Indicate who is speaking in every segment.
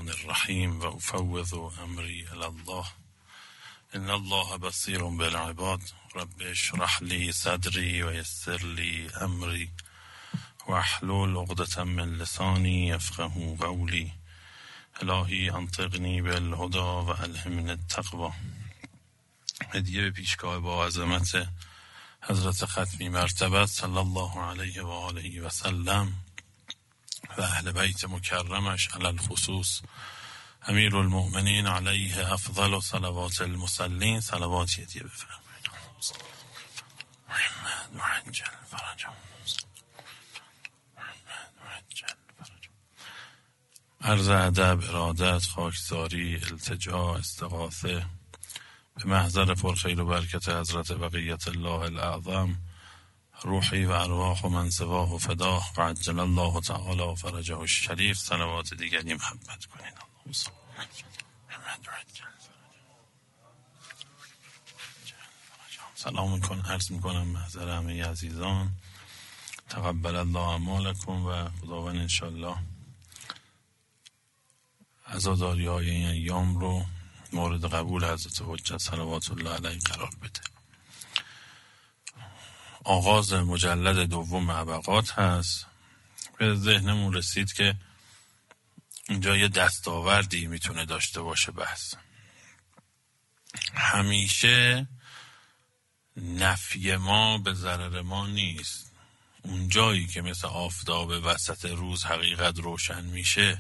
Speaker 1: الرحمن الرحیم و افوض امری الی الله ان الله بصیر بالعباد رب اشرح لی صدری و یسر لی امری واحلل عقدة من لسانی یفقهوا قولی الهی انطقنی بالهدی و الهمنی التقوی. هدیه به پیشگاه با عظمت حضرت ختمی مرتبت صلی الله علیه و آله و سلم و اهل بیت مکرمش علی الخصوص امیر المؤمنین علیه افضل و صلوات المصلین صلواتی هدیه بفرمایید. محمد معجل فرجه عرض ادب، ارادت، خاکساری، التجا، استغاثه به محضر پرخیر و برکت حضرت بقیت الله الاعظم، روحی و ارواح و من سواه و فداه و عجل الله تعالی فرجه الشریف. صلوات دیگری محبت کنید. سلام عرض میکنم محضر همه عزیزان. تقبل الله اعمالکم و خداوند انشالله عزاداری های این ایام رو مورد قبول حضرت حجت صلوات الله علیه قرار بده. آغاز مجلد دوم عبقات هست. به ذهنمون رسید که اینجا یه دستاوردی میتونه داشته باشه بحث. همیشه نفی ما به ضرر ما نیست. اون جایی که مثل آفتاب وسط روز حقیقت روشن میشه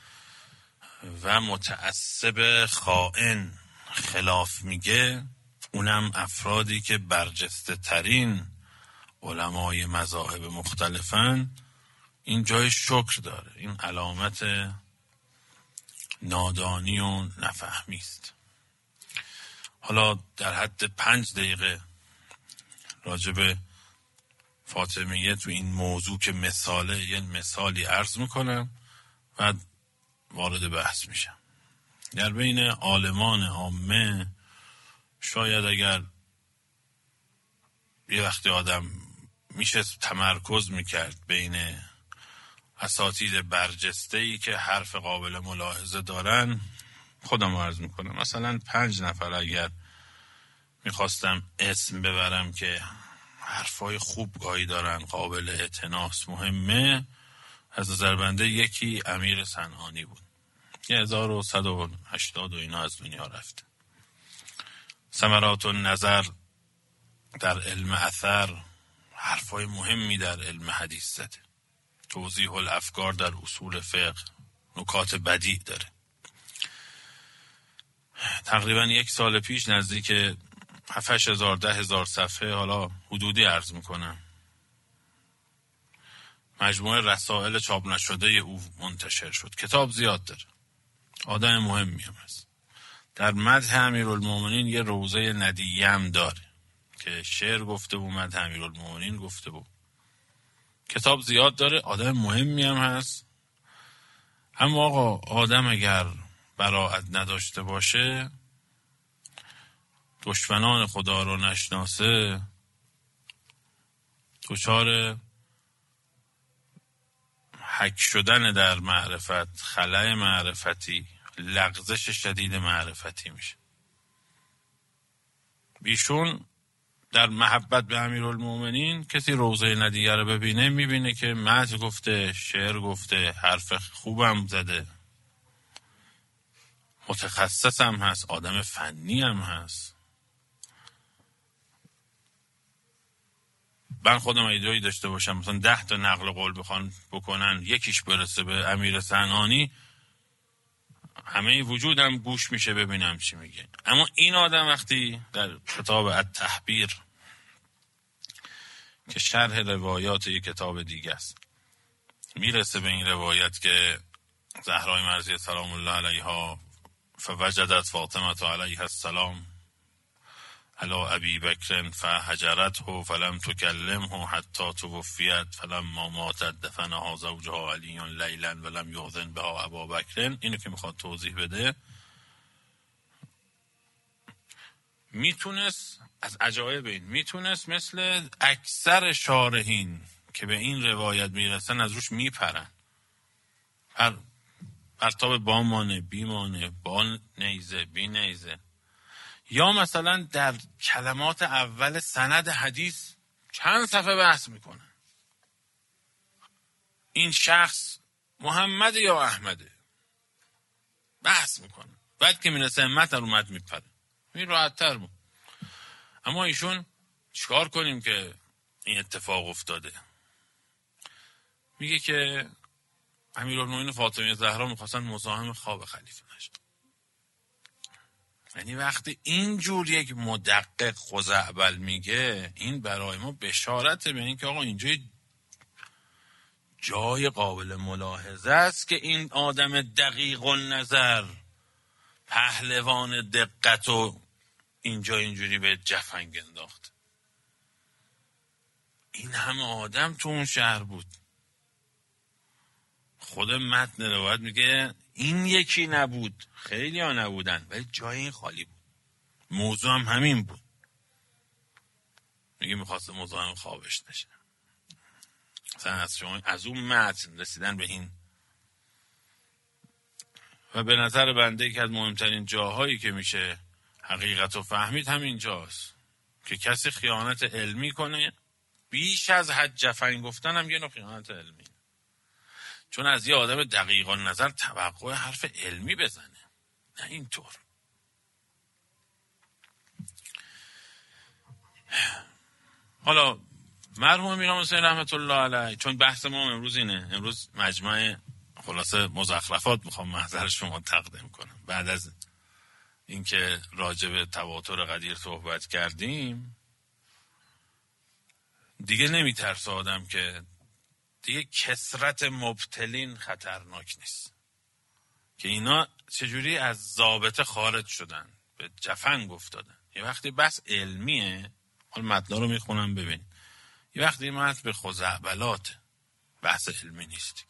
Speaker 1: و متعصب خائن خلاف میگه، اونم افرادی که برجسته ترین علمای مذاهب مختلفن، این جای شکر داره. این علامت نادانی و نفهمی است. حالا در حد 5 دقیقه راجب فاطمیه تو این موضوع که مثاله، یه مثالی عرض میکنم و وارد بحث میشم. در بین عالمان عامه شاید اگر یه وقتی آدم میشه تمرکز میکرد بین اساتید برجسته‌ای که حرف قابل ملاحظه دارن، خودم عرض میکنم مثلا 5 نفر اگر میخواستم اسم ببرم که حرفای خوب گاهی دارن، قابل اعتناس، مهمه، از نظر بنده یکی امیر صنعانی بود. 1180 و اینا از دنیا رفته. ثمرات النظر در علم اثر، حرفای مهمی در علم حدیث زده. توضیح الافکار در اصول فقه، نکات بدیع داره. تقریبا 1 سال پیش نزدیک 7,000 10,000 صفحه، حالا حدودی عرض میکنم، مجموعه رسائل چاپ نشده او منتشر شد. کتاب زیاد داره، آدم مهمی هم هست. در مدح امیرالمومنین یه روضه ندیه هم داره که شعر گفته بود، مدح امیرالمومنین گفته بود. کتاب زیاد داره، آدم مهمی هم هست. اما آقا آدم اگر براءت نداشته باشه، دشمنان خدا رو نشناسه، دچار حک شدن در معرفت، خلأ معرفتی، لغزش شدید معرفتی میشه. بیشون در محبت به امیرالمومنین کسی روضه ندیه رو ببینه، میبینه که مدح گفته، شعر گفته، حرف خوبم زده، متخصص هم هست، آدم فنی هم هست. من خودم ایده‌ای داشته باشم مثلا 10 تا نقل قول بخوان بکنن، یکیش برسه به امیر صنعانی، همه وجودم گوش میشه ببینم چی میگه. اما این آدم وقتی در کتاب التحبیر که شرح روایات یک کتاب دیگه است، میرسه به این روایت که زهرای مرضیه سلام الله علیها فوجدت فاطمه علیها السلام علی ابی بکر فهجرته فلم تکلمه حتی توفیت فلما ماتت دفنها زوجها علی لیلا ولم یؤذن بها ابا بکر. اینو که میخواد توضیح بده، میتونست از عجایب این، میتونست مثل اکثر شارحین که به این روایت میرسن از روش میپرن. پرتاب بامانه بیمانه با نیزه بی نیزه، یا مثلا در کلمات اول سند حدیث چند صفحه بحث میکنه این شخص محمد یا احمده، بحث میکنه. بعد که میرسه همت رو مد میپره، این راحت تر بود. اما ایشون چیکار کنیم که این اتفاق افتاده؟ میگه که امیرالمومنین فاطمه زهرا میخواستن مزاحم خواب خلیفه نشن. یعنی وقتی اینجور یک مدقق خزعبل میگه، این برای ما بشارته به این که آقا اینجا جای قابل ملاحظه است که این آدم دقیق النظر، پهلوان دقت و اینجا اینجوری به جفنگ انداخت. این همه آدم تو اون شهر بود. خود متن روایت میگه این یکی نبود، خیلی ها نبودن، ولی جای این خالی بود. موضوع هم همین بود. میگه میخواست مزاحم خوابش نشه. مثلا از شما از اون متن رسیدن به این. و به نظر بنده که از مهمترین جاهایی که میشه حقیقت رو فهمید همین جاست که کسی خیانت علمی کنه، بیش از حد جفنگ گفتن هم یه نوع خیانت علمی، چون از یه آدم دقیق النظر توقع حرف علمی بزنه، نه اینطور. حالا مرحوم امیرحسین رحمت الله علیه، چون بحث ما امروز اینه، امروز مجمع خلاصه مزخرفات میخوام محضر شما تقدیم کنم. بعد از اینکه راجع به تواتر قدیر صحبت کردیم، دیگه نمیترسه آدم که دیگه کثرت مبتلین خطرناک نیست، که اینا چجوری از ضابطه خارج شدن، به جفنگ افتادن. یه وقتی بس علمیه، حال متنا رو میخونم ببین، یه وقتی متن به خزعبلات، بحث علمی نیست.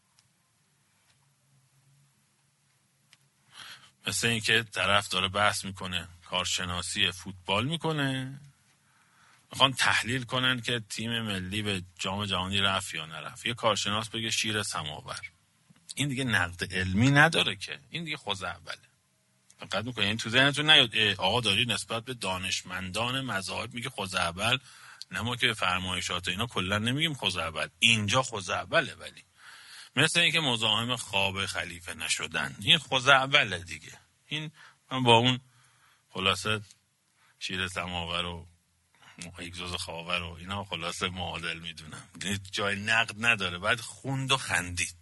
Speaker 1: مثل این که طرف داره بحث میکنه، کارشناسی فوتبال میکنه، میخوان تحلیل کنن که تیم ملی به جام جهانی رفت یا نرفت. یه کارشناس بگه شیر سماور، این دیگه نقد علمی نداره که، این دیگه خزعبله. فقط میکنه این تو ذهنتون نیاد آقا داری نسبت به دانشمندان مذاهب میگه خزعبل، نه ما که فرمایشات اینا کلا نمیگیم خزعبل، اینجا خزعبله. ولی مثل این که مزاحم خواب خلیفه نشدن، این خزعبله دیگه. این من با اون خلاصه شیر سماور و اگزوز خاور و اینا خلاصه معادل میدونم، جای نقد نداره، باید خوند و خندید.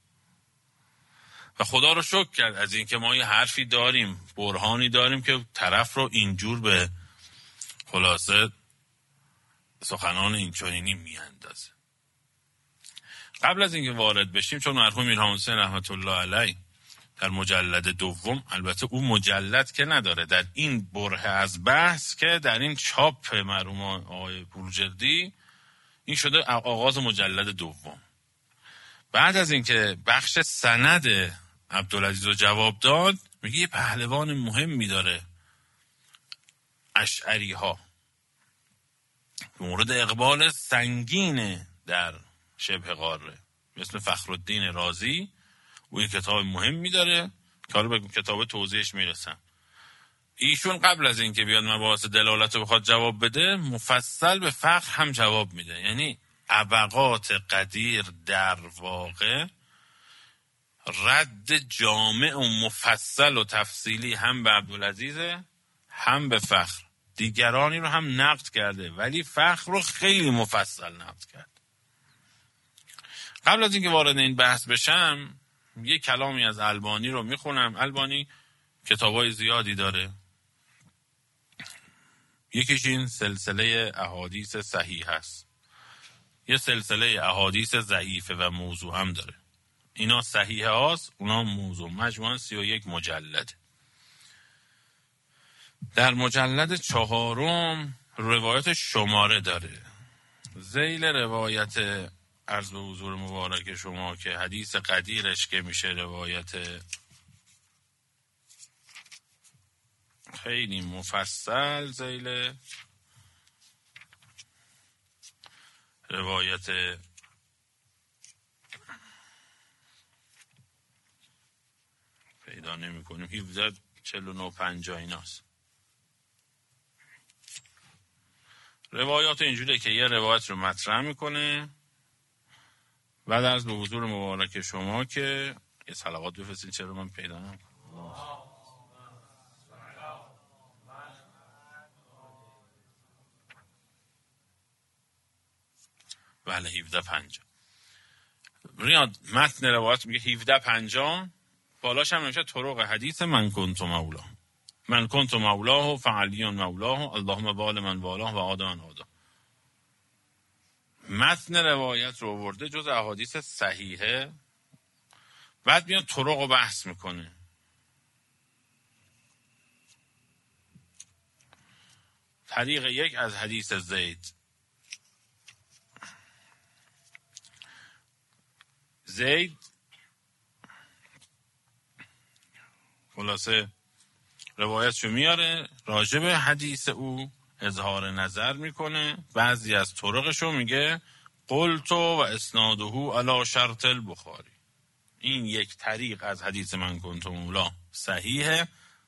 Speaker 1: و خدا رو شکر کرد از این که ما یه حرفی داریم، برهانی داریم که طرف رو اینجور به خلاصه سخنان اینچنینی میاندازه. قبل از اینکه وارد بشیم، چون مرحوم امیرحسین رحمت الله علیه در مجلد دوم، البته اون مجلد که نداره، در این بره از بحث که در این چاپ مرحوم آقای بروجردی، این شده آغاز مجلد دوم. بعد از اینکه بخش سند عبدالعزیز رو جواب داد، میگه یه پهلوان مهمی داره اشعری ها مورد اقبال سنگین در شبه قاره، مثل فخرالدین رازی. او یه کتاب مهمی داره که حالا به کتاب توضیحش میرسم. ایشون قبل از اینکه بیاد مباحث دلالت رو بخواد جواب بده، مفصل به فقه هم جواب میده. یعنی ابقات قدیر در واقع رد جامع و مفصل و تفصیلی هم به عبدالعزیز هم به فخر. دیگرانی رو هم نقد کرده، ولی فخر رو خیلی مفصل نقد کرد. قبل از اینکه وارد این بحث بشم، یه کلامی از البانی رو میخونم. البانی کتابای زیادی داره، یکیش این سلسله احادیث صحیح هست، یه سلسله احادیث ضعیفه و موضوع هم داره. اینا صحیح هاست، اونا موضوع. مجموعاً 31 مجلد. در مجلد 4 روایت شماره داره. ذیل روایت عرض به حضور مبارک شما که حدیث قدیرش که میشه روایت خیلی مفصل، ذیل روایت پیدا نمی کنیم. 17 49 50 ایناست. روایات اینجوریه که یه روایت رو مطرح میکنه، بعد از به حضور مبارک شما که یه صلوات بفرستین. چرا من پیدا نمیکنم؟ بله 17 50 ریاد متن روایت میگه 17 50 بالاش هم نمیشه طرق حدیث من کنت مولاه، من کنت مولاه فعلی مولاه اللهم بال من والاه و عاد من عاده. متن روایت رو آورده جز احادیث صحیحه، بعد میاد طرق رو بحث میکنه. طریق یک از حدیث زید خلاصه روایتشو میاره، راجع به حدیث او اظهار نظر میکنه، بعضی از طرقشو میگه قلتو و اسناده علی شرط البخاری. این یک طریق از حدیث من کنت مولا صحیحه،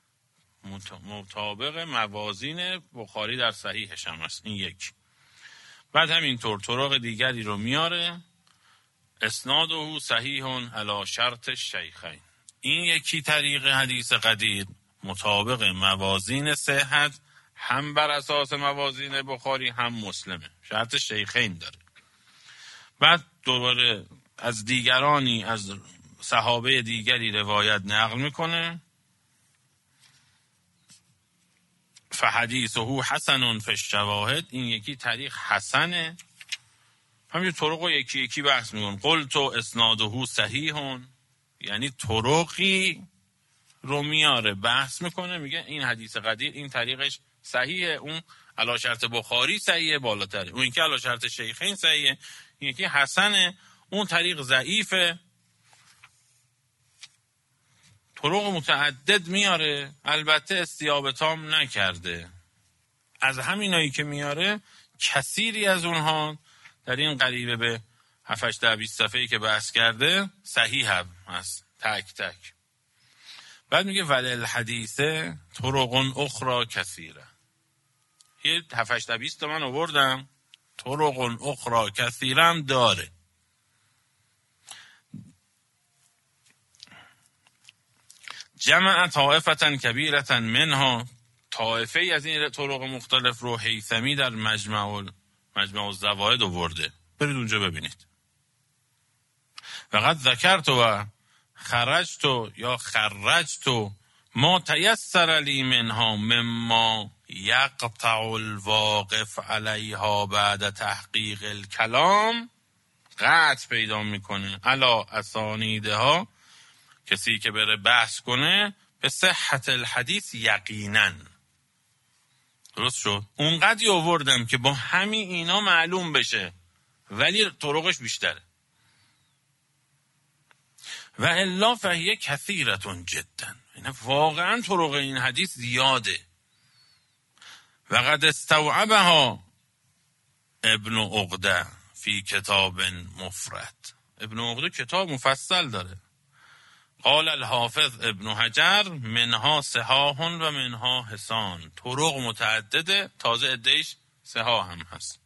Speaker 1: مطابق موازین بخاری در صحیحش هم هست. این یک. بعد همینطور طرق دیگری رو میاره، اسناده صحیح علی شرط الشیخین. این یکی طریق حدیث قدیر مطابق موازین صحت هم بر اساس موازین بخاری هم مسلمه، شرط شیخین داره. بعد دوباره از دیگرانی از صحابه دیگری روایت نقل میکنه، فحدیثه حسن فی الشواهد. این یکی طریق حسنه، همین طرق رو یکی یکی بحث میکنه. قلت و اسناده صحیح، یعنی طرقی رو میاره بحث میکنه، میگه این حدیث قدیر این طریقش صحیحه، اون علی شرط بخاری صحیحه بالاتره، اون یکی علی شرط شیخین صحیحه، این یکی حسنه، اون طریق ضعیفه. طرق متعدد میاره، البته استیاب تام نکرده. از همینایی که میاره کثیری از اونها در این قریبه به 7-8-20 صفحه‌ای که بحث کرده صحیح هم هست تک تک. بعد میگه وللحدیث طرق اخرى کثیره. یه 7-8-20 من آوردم، طرق اخرى کثیره هم داره. جمع طائفة کبیرة منها، طائفه از این طرق مختلف رو هیثمی در مجمع الزوائد آورده، برید اونجا ببینید. فقط ذکرت و خرجت یا خرجت ما تیسر لی منها مما یقطع الواقف علیها بعد تحقیق الکلام. قطع پیدا میکنه علا اسانیدها، کسی که بره بحث کنه به صحت الحدیث یقینا. درست شد؟ اونقدری آوردم که با همین اینا معلوم بشه، ولی طرقش بیشتره. و الا فهیه کثیرتون جدا، یعنی واقعا طرق این حدیث زیاده. و قد استوعبها ابن عقده فی کتاب مفرد. ابن عقده کتاب مفصل داره. قال الحافظ ابن حجر منها صحاح و منها حسان. طرق متعدده، تازه ادهش صحاح هم هست.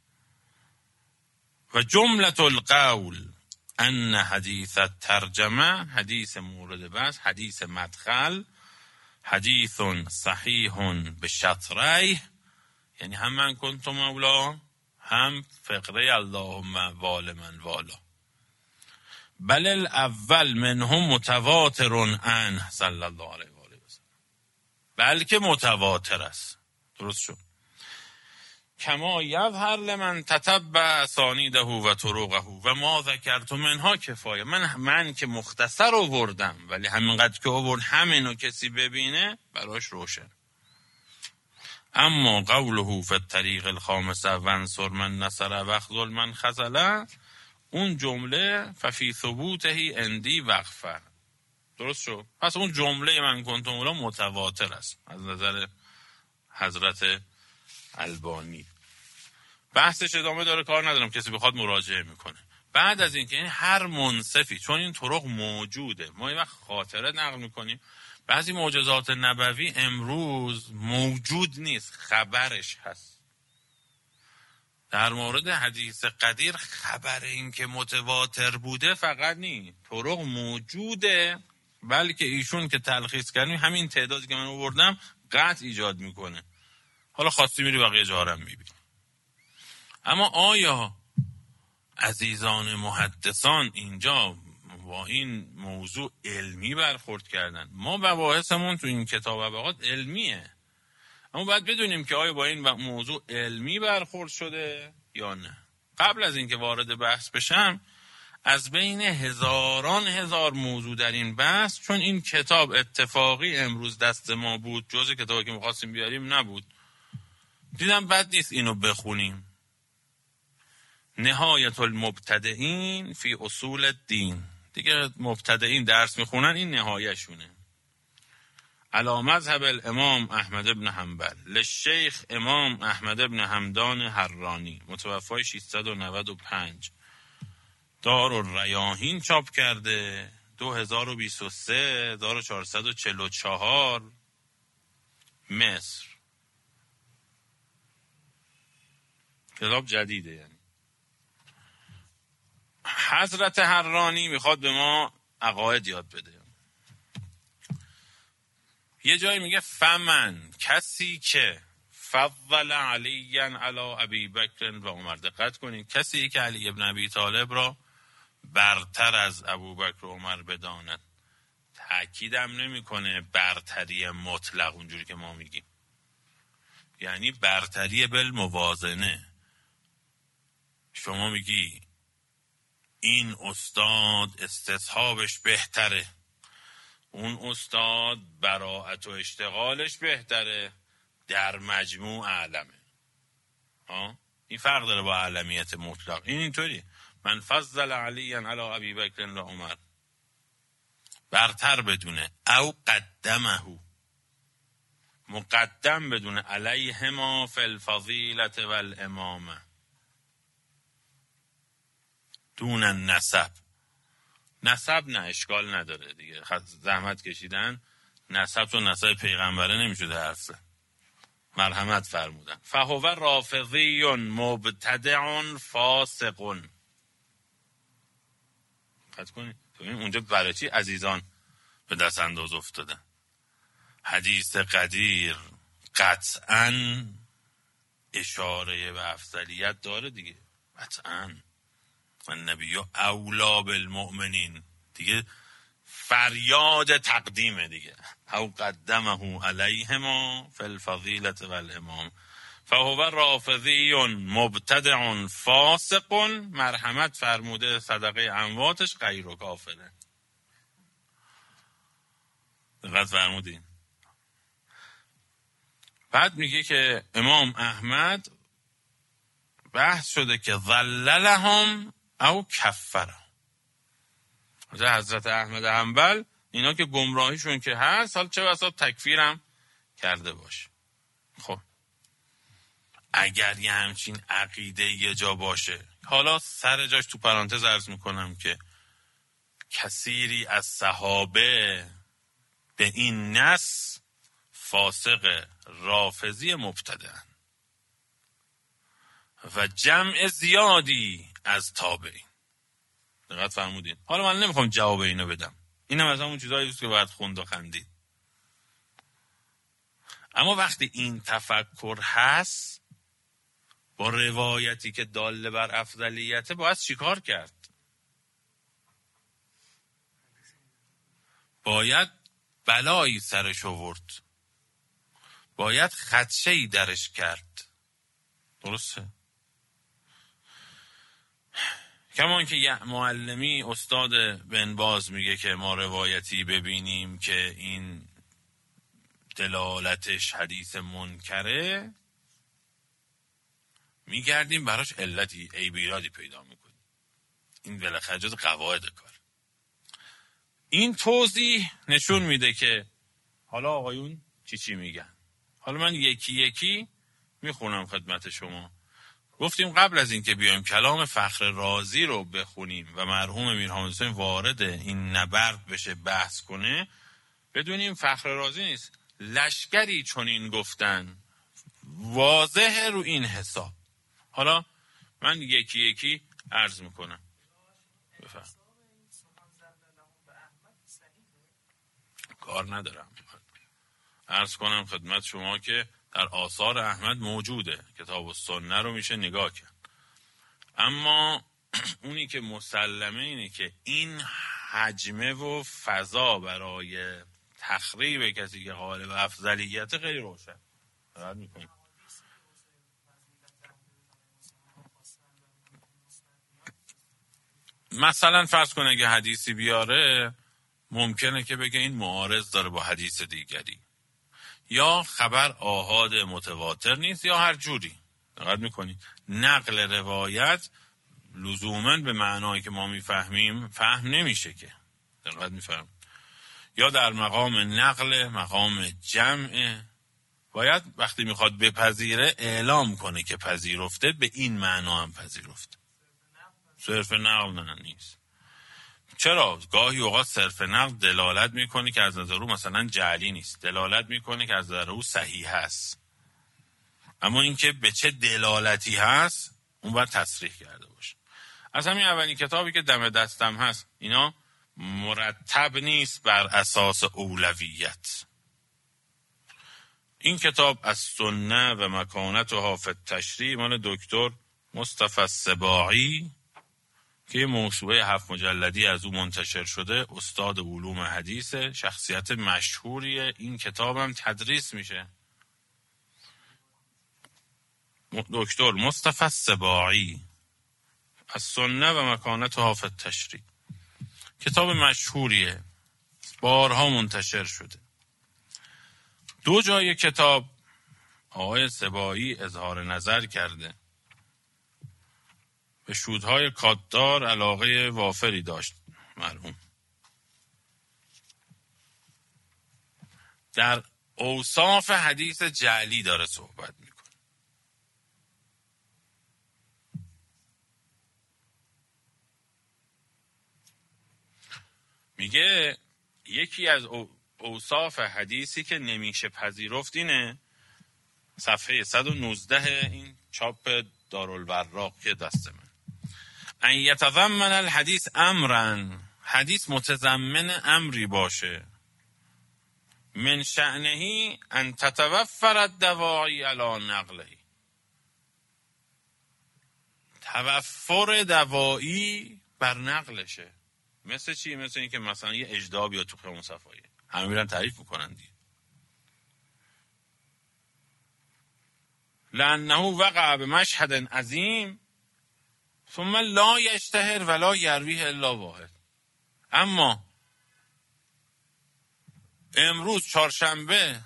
Speaker 1: و جملة القول ان حدیث الترجمه، حدیث مورد بحث، حدیث مدخل، حدیث صحیح به شطریه، یعنی هم من کنت مولا هم فقره اللهم وال من والا. بل الاول منهم متواتر عنه صلی الله علیه و آله و سلم، بلکه متواتر است. درست شد. کما یظهر لمن تتبع اسانیده و طرقه و ما ذکرت منها کفایه. من که مختصر آوردم، ولی همینقدر که آورد همینو کسی ببینه براش روشن. اما قوله فی الطریق الخامسه وانصر من نصر واخذل من خذل، اون جمله ففی ثبوته اندی وقفه. درست شد؟ پس اون جمله من کنتم مولا متواتر است از نظر حضرت البانی. بحثش ادامه داره، کار ندارم، کسی بخواد مراجعه میکنه. بعد از این که یعنی هر منصفی، چون این طرق موجوده، ما یه وقت خاطره نقل میکنیم، بعضی معجزات نبوی امروز موجود نیست، خبرش هست. در مورد حدیث قدیر خبر این که متواتر بوده فقط نیست، طرق موجوده، بلکه ایشون که تلخیص کردیم همین تعدادی که من آوردم قطع ایجاد میکنه. حالا خواستی میری بقیه جارم میبینی. اما آیا عزیزان محدثان اینجا با این موضوع علمی برخورد کردن؟ ما مباحثمون تو این کتاب ابعاد علمیه، اما باید بدونیم که آیا با این موضوع علمی برخورد شده یا نه. قبل از اینکه وارد بحث بشم، از بین هزاران هزار موضوع در این بحث، چون این کتاب اتفاقی امروز دست ما بود، جز کتابی که می‌خواستیم بیاریم نبود، دیدم بد نیست اینو بخونیم. نهایت المبتدئین فی اصول الدین. دیگه مبتدئین درس میخونن، این نهایه شونه. علی مذهب الامام احمد بن حنبل للشیخ امام احمد بن حمدان حرانی، متوفای 695، دارالریاحین چاپ کرده، 2023، 1444، مصر. کتاب جدیده. یعنی حضرت حرانی میخواد به ما عقاید یاد بده. یه جایی میگه فمن، کسی که فضل علی علی ابی بکر و عمر. دقت کنید، کسی که علی ابن ابی طالب را برتر از ابوبکر و عمر بداند. تأکیدم نمیکنه برتری مطلق اونجوری که ما میگیم، یعنی برتری بالموازنه. شما میگی این استاد استصحابش بهتره، اون استاد براعت و اشتغالش بهتره، در مجموع اعلمه. این فرق داره با اعلمیت مطلق. این اینطوری، من فضل علی علی ابی بکر و عمر، برتر بدونه، او قدمه، مقدم بدونه، علیهما فی الفضیلة و الامامه، دون النسب. نسب نه، اشکال نداره دیگه، زحمت کشیدن، نسب تو نسب پیغمبره نمیشده حرفه، مرحمت فرمودن. فهو رافضی مبتدع فاسق. دقت کنید اونجا برای چی عزیزان به دست انداز افتادن. حدیث قدیر قطعاً اشاره به افضلیت داره دیگه، قطعاً. النبی اولا بالمؤمنین، دیگه فریاد تقدیمه دیگه. او قدمه علیهما فی الفضیلة و الامام فهو رافضی مبتدع فاسق، مرحمت فرموده، صدقه امواتش غیر و کافره. دقت فرمودین. بعد میگه که امام احمد بحث شده که ظللهم او کفرهم. حضرت احمد حنبل اینا که گمراهیشون که هست، حال چه بسا تکفیرم کرده باشه. خب اگر یه همچین عقیده یه جا باشه، حالا سر جاش تو پرانتز عرض میکنم که کثیری از صحابه به این نص فاسق رافضی مبتدعن و جمع زیادی از تابعین. دقت فرمودین. حالا من نمیخوام جواب اینو بدم، اینم از همون چیزایی است که باید خوند و خندید. اما وقتی این تفکر هست، با روایتی که داله بر افضلیته، باید چیکار کرد؟ باید بلایی سرش آورد، باید خدشه‌ای درش کرد. درسته؟ کمان که یه معلمی استاد بن باز میگه که ما روایتی ببینیم که این دلالتش حدیث منکره، میگردیم براش علتی ایرادی پیدا میکنیم. این بالاخره جز قواعد کار. این توضیح نشون میده که حالا آقایون چی میگن. حالا من یکی یکی میخونم خدمت شما. گفتیم قبل از این که بیایم کلام فخر رازی رو بخونیم و مرحوم میر حامد حسین وارد این نبرد بشه بحث کنه، بدونیم فخر رازی نیست، لشکری چون این گفتن واضح رو این حساب. حالا من یکی یکی عرض میکنم. بفهم. کار ندارم، عرض کنم خدمت شما که در آثار احمد موجوده، کتاب السنه رو میشه نگاه کرد، اما اونی که مسلمه اینه که این حجمه و فضا برای تخریب کسی که قائل به افضلیت خیلی روشن رد میکنه. مثلا فرض کنه اگه حدیثی بیاره ممکنه که بگه این معارض داره با حدیث دیگری، یا خبر آحاد متواتر نیست، یا هر جوری. دقت میکنید نقل روایت لزوماً به معنایی که ما میفهمیم فهم نمیشه که. دقت میفهمید؟ یا در مقام نقل، مقام جمع، باید وقتی میخواد بپذیره اعلام کنه که پذیرفته، به این معنا هم پذیرفته. صرف نقل نه نیست. چرا؟ گاهی اوقات صرف نقل دلالت میکنه که از نظر او مثلا جعلی نیست، دلالت میکنه که از نظر او صحیح هست، اما اینکه به چه دلالتی هست اون باید تصریح کرده باشه. از همین اولین کتابی که دم دستم هست، اینا مرتب نیست بر اساس اولویت. این کتاب از سنه و مکانتها فی التشریع مال دکتر مصطفی السباعی که یه موسوعه 7 مجلدی از او منتشر شده، استاد علوم حدیث، شخصیت مشهوریه. این کتاب هم تدریس میشه. دکتر مصطفی السباعی از سنه و مکانتها فی التشریع، کتاب مشهوریه، بارها منتشر شده. دو جای کتاب آقای سباعی اظهار نظر کرده، به شودهای کاتدار علاقه وافری داشت مرحوم. در اوصاف حدیث جعلی داره صحبت میکنه. میگه یکی از اوصاف حدیثی که نمیشه پذیرفت اینه، صفحه 119 این چاپ دارالوراق که دست من، ان یتضمن الحدیث امرا، حدیث متضمن امری باشه، من شأنه ان تتوفر الدواعی علی نقله، توفر دواعی بر نقلشه. مثل چی؟ مثل این که مثلا یه اجداب یا تو خیمون صفایی همه میرن تعریف میکنن دیگه. لانه وقع بمشهد عظیم ثم لا یشتهر ولا یرویه الا واحد. اما امروز چهارشنبه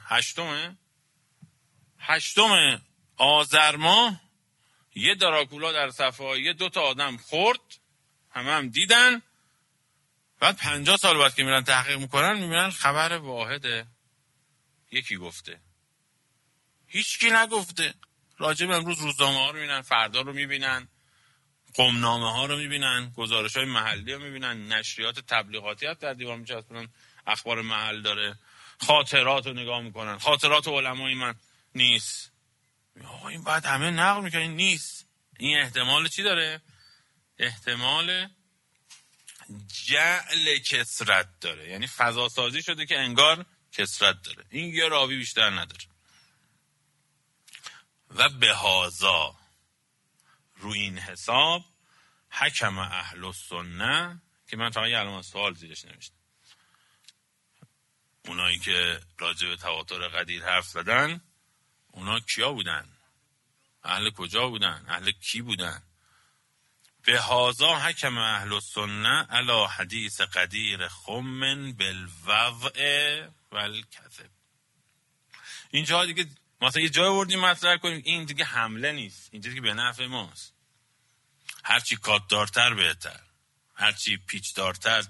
Speaker 1: 8 آذر ماه یه دراکولا در صفایی 2 آدم خورد، هم دیدن، بعد 50 سال بعد که میرن تحقیق میکنن میبینن خبر واحده، یکی گفته، هیچکی نگفته. راجب امروز روزنامه ها رو میبینن، فردا رو میبینن، قمنامه ها رو میبینن، گزارش های محلی رو میبینن، نشریات تبلیغاتی هست در دیوار میچسبونن، اخبار محل داره، خاطرات رو نگاه میکنن، خاطرات علمای من نیست. آقا این بعد همه نقل میکنن، این نیست. این احتمال چی داره؟ احتمال جعل کسرت داره، یعنی فضا سازی شده که انگار کسرت داره، این یه راوی بیشتر نداره. و بهازا رو این حساب حکم اهل السنه، که من تا یه علامت سوال زیرش نوشتم، اونایی که راجع به تواتر قدیر حرف زدن اونا کیا بودن؟ اهل کجا بودن؟ اهل کی بودن؟ بهازا حکم اهل السنه علی حدیث قدیر خم بالوضع والکذب. اینجا دیگه مثلا یه جای وردیم مطرح کنیم، این دیگه حمله نیست، این دیگه به نفع ماست. هرچی کاتدارتر بهتر، هرچی پیچدارتر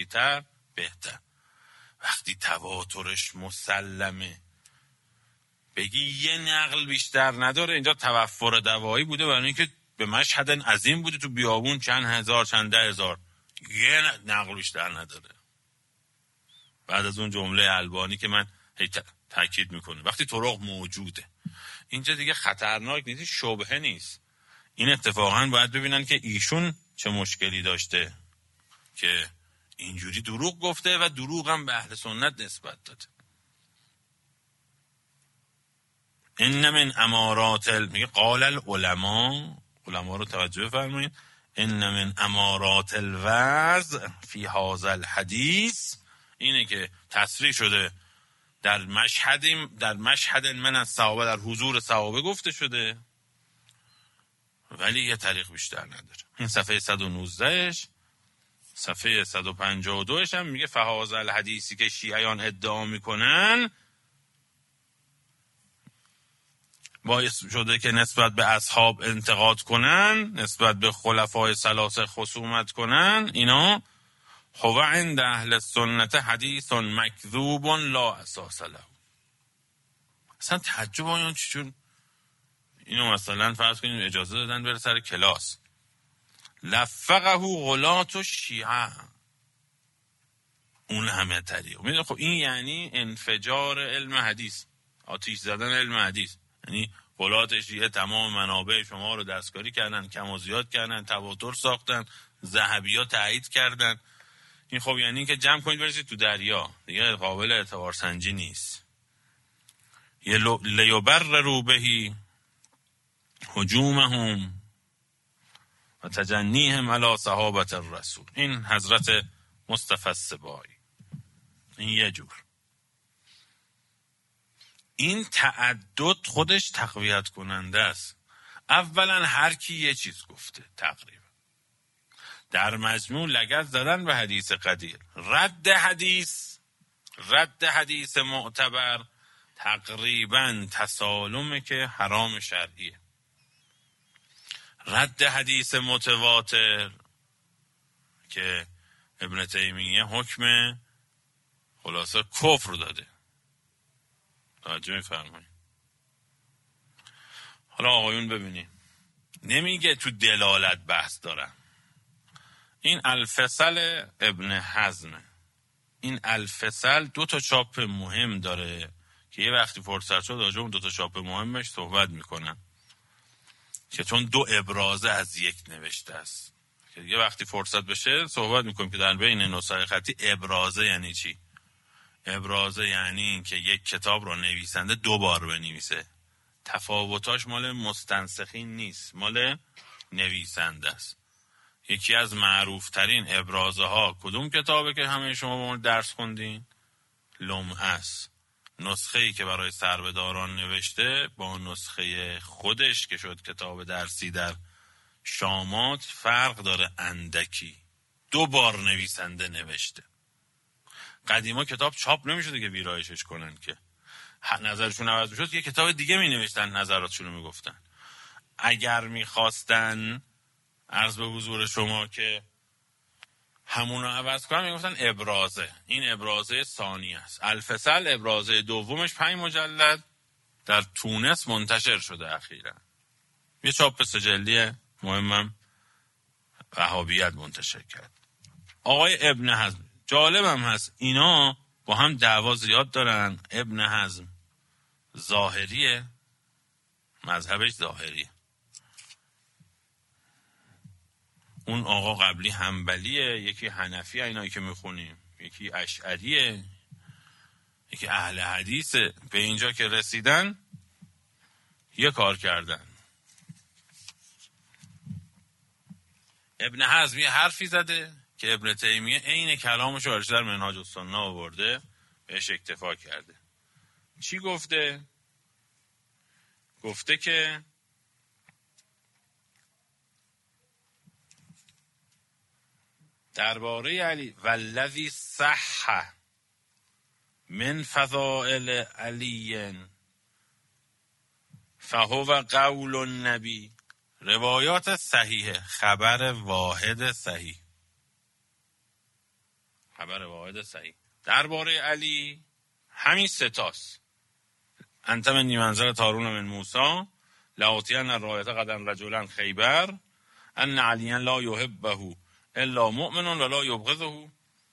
Speaker 1: چرخشیتر بهتر. وقتی تواترش مسلمه، بگی یه نقل بیشتر نداره، اینجا توفر دوایی بوده برای اینکه به مشهد عظیم بوده تو بیابون چند هزار چند ده هزار، یه نقل بیشتر نداره. بعد از اون جمله البانی که من تاکید میکنه وقتی طرق موجوده، اینجا دیگه خطرناک نیست، شبهه نیست. این اتفاقا باید ببینن که ایشون چه مشکلی داشته که اینجوری دروغ گفته و دروغ هم به اهل سنت نسبت داده. ان من امارات میگه قال العلماء، علما رو توجه فرمایید، ان من امارات الوضع فی هذا الحدیث، اینه که تصریح شده در مشهد من از صحابه، در حضور صحابه گفته شده، ولی یه طریق بیشتر نداره. این صفحه 119ش. صفحه 152ش هم میگه فهذا الحدیثی که شیعیان ادعا میکنن باعث شده که نسبت به اصحاب انتقاد کنن، نسبت به خلفای ثلاثه خصومت کنن، اینا هو عند اهل سنت حدیث مکذوب لا اساس له. اصلا تعجب آیان چون اینو مثلا فرض کنیم اجازه دادن بره سر کلاس، لفقه غلات و شیعه، اون همه طریق میدونه. خب این یعنی انفجار علم حدیث، آتیش زدن علم حدیث. یعنی غلات شیعه تمام منابع شما رو دستکاری کردن، کم و زیاد کردن، تواتر ساختن، ذهبی‌ها تایید کردن. این خب یعنی که جمع کنید برسید تو دریا، دیگه قابل اعتبار سنجی نیست. لیبرروا به هجومهم و تجنیهم علی صحابة الرسول. این حضرت مصطفی السباعی. این یه جور. این تعدد خودش تقویت کننده است. اولا هر کی یه چیز گفته تقریبا، در مجموع لگد زدن به حدیث قدیر. رد حدیث معتبر تقریبا تسالمه که حرام شرعیه. رد حدیث متواتر که ابن تیمیه حکم خلاصه کفر داده. توجه می‌فرمایید. حالا آقایون ببینید، نمیگه تو دلالت بحث دارم. این الفصل ابن حزمه. این الفصل 2 تا چاپ مهم داره که یه وقتی فرصت شد راجع اون 2 تا چاپ مهمش صحبت میکنن، که چون 2 ابرازه از یک نوشته است، که یه وقتی فرصت بشه صحبت میکنیم که در بین نسخه خطی ابرازه یعنی چی. ابرازه یعنی این که یک کتاب رو نویسنده 2 بار بنویسه، تفاوتاش مال مستنسخین نیست، مال نویسنده است. یکی از معروف ترین ابرازه ها کدوم کتابه که همه شما با من درس خوندین؟ لمعه است. نسخه ای که برای سربداران نوشته با نسخه خودش که شد کتاب درسی در شامات فرق داره اندکی. 2 بار نویسنده نوشته. قدیما کتاب چاپ نمیشده که ویرایشش کنن، که نظرشون عوض میشد یه کتاب دیگه می نوشتن، نظراتشون رو میگفتن. اگر میخواستن عرض به حضور شما که همون رو عوض کنن میگفتن ابرازه. این ابرازه ثانی است. الفصل ابرازه دومش 5 مجلد در تونس منتشر شده اخیراً. یه چاپ سجلی مهمم وهابیت منتشر کرد. آقای ابن حزم جالبم هست، اینا با هم دعوا زیاد دارن. ابن حزم ظاهریه، مذهبش ظاهریه. اون آقا قبلی حنبلیه، یکی حنفیه، اینایی که میخونیم، یکی اشعریه، یکی اهل حدیثه. به اینجا که رسیدن یه کار کردن. ابن حزم یه حرفی زده که ابن تیمیه عین کلامش رو در منهاج السنه آورده، بهش اکتفا کرده. چی گفته؟ گفته که درباره علی والذی صح من فضائل علی فهو قول النبی. روایات صحیح، خبر واحد صحیح، خبر واحد صحیح درباره علی همین 3 تاست. انت من منزلة هارون من موسی لآتین الراية غدا رجلا خیبر ان علیا لا یحبه الا مؤمن ولا یبغضه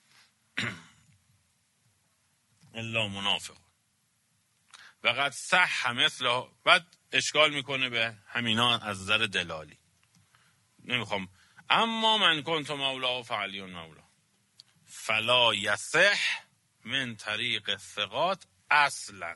Speaker 1: الا منافق. وقد صح مثل. بعد اشکال میکنه به همینا از نظر دلالی. نمیخوام. اما من کنت مولا فعلی مولا فلا یصح من طریق الثقات اصلا.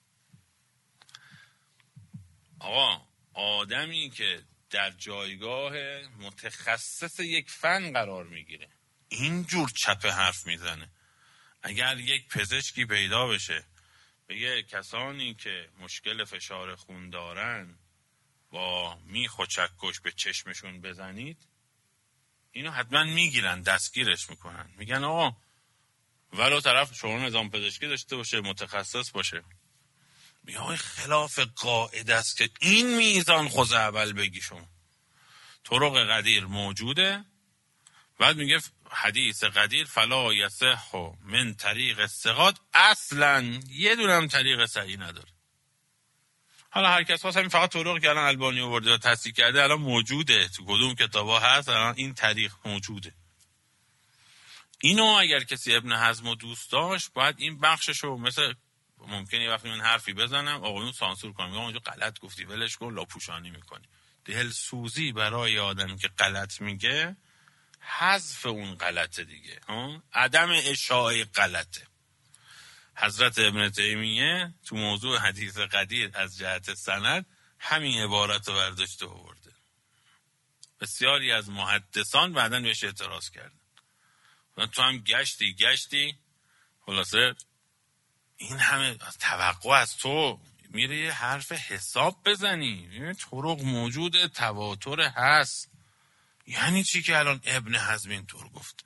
Speaker 1: آقا آدمی که در جایگاه متخصص یک فن قرار میگیره اینجور چپه حرف میزنه. اگر یک پزشکی پیدا بشه بگه کسانی که مشکل فشار خون دارن با میخ و چکش به چشمشون بزنید، اینو حتما میگیرن، دستگیرش میکنن، میگن آقا ولو طرف شما نظام پزشکی داشته باشه، متخصص باشه، میگه آقا خلاف قاعده است که این میزان خوز اول بگی شما. طرق قدیر موجوده. بعد میگه حدیث قدیر فلا یصح من طریق الثقات اصلا، یه دونم طریق صحیح نداره. حالا هر کس خواست همین فقط طرقی که الان البانی آورده و تصحیح کرده الان موجوده، تو کدوم کتابا هست الان این طریق موجوده. اینو اگر کسی ابن حزم رو دوست داشت باید این بخششو، مثل ممکنه یه وقتی من حرفی بزنم آقایون سانسور کنم، میگم اونجا غلط گفتی ولش کن، لاپوشانی میکنی. دلسوزی برای آدمی که غلط میگه حذف اون غلطه دیگه، عدم اشاعه غلطه. حضرت ابن تیمیه تو موضوع حدیث قدیر از جهت سند همین عبارت رو برداشته آورده. بسیاری از محدثان بعدن بهش اعتراض کردن. تو هم گشتی خلاصه این همه توقع از تو میره یه حرف حساب بزنی، طرق موجود، تواتر هست. یعنی چی که الان ابن حزم اینطور گفت؟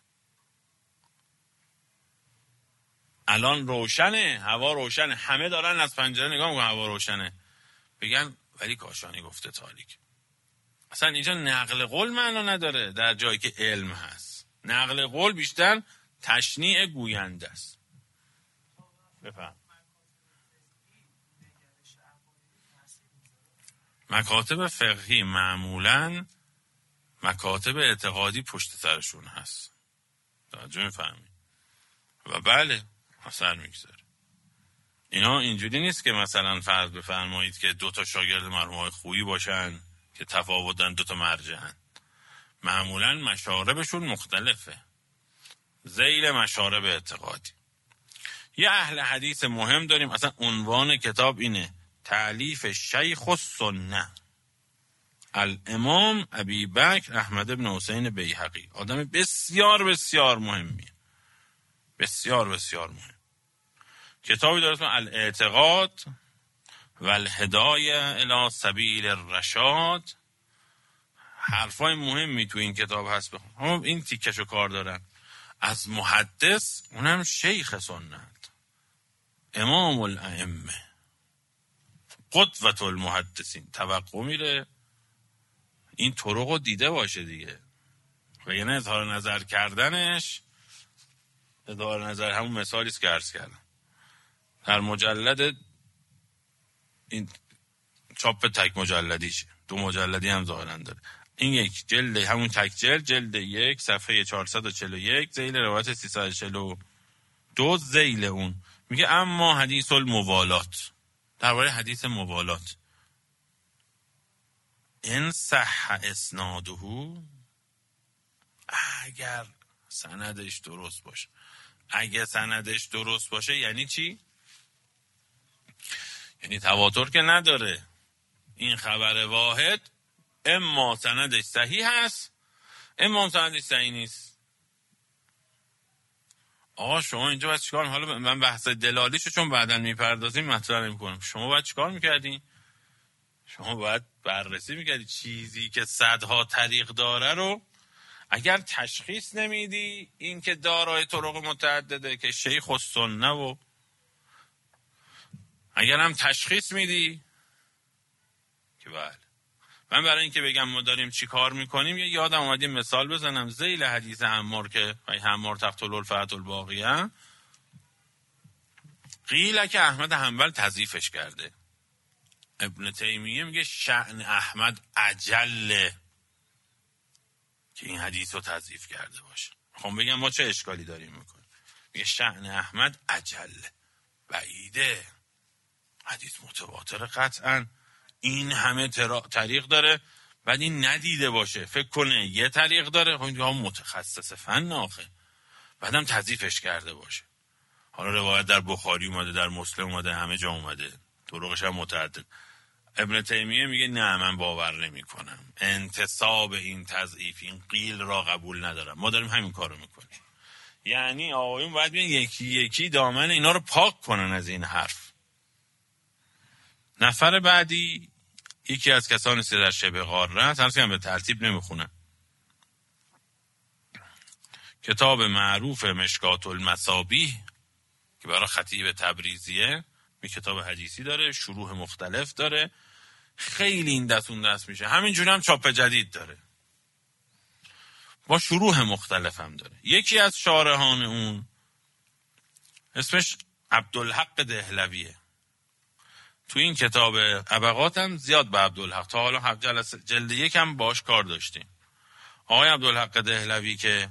Speaker 1: الان روشنه، هوا روشنه، همه دارن از پنجره نگاه میکنن هوا روشنه، بگن ولی کاشانی گفته تاریک. اصلا اینجا نقل قول معنا نداره در جایی که علم هست. نقل قول بیشتر تشنیع گوینده است. بفهم. مکاتب فقهی معمولاً مکاتب اعتقادی پشت سرشون هست. توجه می‌فهمی؟ و بله اثر میگذاره. اینا اینجوری نیست که مثلا فرض بفرمایید که 2 شاگرد مرحوم خویی باشن که تفاوتن، 2 مرجعن. معمولاً مشاربشون مختلفه. ذیل مشارب اعتقادی. یه اهل حدیث مهم داریم، اصلا عنوان کتاب اینه: تألیف شیخ السنه الامام ابی بکر احمد بن حسین بیهقی. آدم بسیار بسیار مهمیه، بسیار بسیار مهم. کتابی داره اسم الاعتقاد و الهدایه الی سبیل الرشاد. حرفای مهمی تو این کتاب هست. هم این تیکشو کار دارن از محدث، اونم شیخ سنت، امام الائمه، قدوة المحدثین. توقع میره این طرق رو دیده باشه دیگه، و یعنی اظهار نظر کردنش، اظهار نظر همون مثالیست که عرض کردم در مجلد، این چاپ تک مجلدیشه، 2 مجلدی هم ظاهرا داره. این یک جلد، همون تک جلد 1 صفحه 441 ذیل روایت 342 ذیل اون میگه اما حدیث الموالات، درباره حدیث موالات، ان صح اسناده، اگر سندش درست باشه. اگه سندش درست باشه یعنی چی؟ یعنی تواتر که نداره. این خبر واحد اما سندش صحیح هست، اما سندش صحیح نیست. آقا شما اینجا باید چیکار؟ حالا من بحث دلالیشو چون بعداً میپردازیم مطرح نمی‌کنم. شما باید چیکار میکردین؟ شما باید بررسی میکردی چیزی که صدها طریق داره رو اگر تشخیص نمیدی این که دارای طرق متعدده که شیخ السنه، و اگر هم تشخیص میدی که بله. من برای اینکه بگم ما داریم چی کار میکنیم یه یادم اومد مثال بزنم. ذیل حدیث حمار که حمار تقتل الفئة الباغیه، قیل که احمد حنبل تضعیفش کرده. ابن تیمیه میگه شأن احمد اجله که این حدیث رو تضعیف کرده باشه. خب بگم ما چه اشکالی داریم میکنیم؟ میگه شأن احمد اجله، بعیده، حدیث متواتر قطعا، این همه طریق داره، بعد این ندیده باشه، فکر کنه یه طریق داره، خب اینجا متخصص فن آخه، بعدم تضعیفش کرده باشه. حالا روایت در بخاری اومده، در مسلم اومده، همه جا اومده، طرقش هم متعدد. ابن تیمیه میگه نه، من باور نمی کنم، انتصاب این تضعیف، این قیل را قبول ندارم. ما داریم همین کارو میکنیم. یعنی آقایون باید بیان یکی یکی دامن اینا رو پاک کنن از این حرف. نفر بعدی یکی از کسانی که در شبه قاره است، هرچی هم به ترتیب نمیخونم، کتاب معروف مشکات المصابیح که برای خطیب تبریزیه، می کتاب حدیثی داره، شروح مختلف داره، خیلی این دست اون دست میشه. همینجوری هم چاپ جدید داره با شروح مختلف هم داره. یکی از شارحان اون اسمش عبدالحق دهلویه. تو این کتاب طبقات هم زیاد به عبدالحق، تا حالا جلد یکم باش کار داشتیم. آقای عبدالحق دهلوی که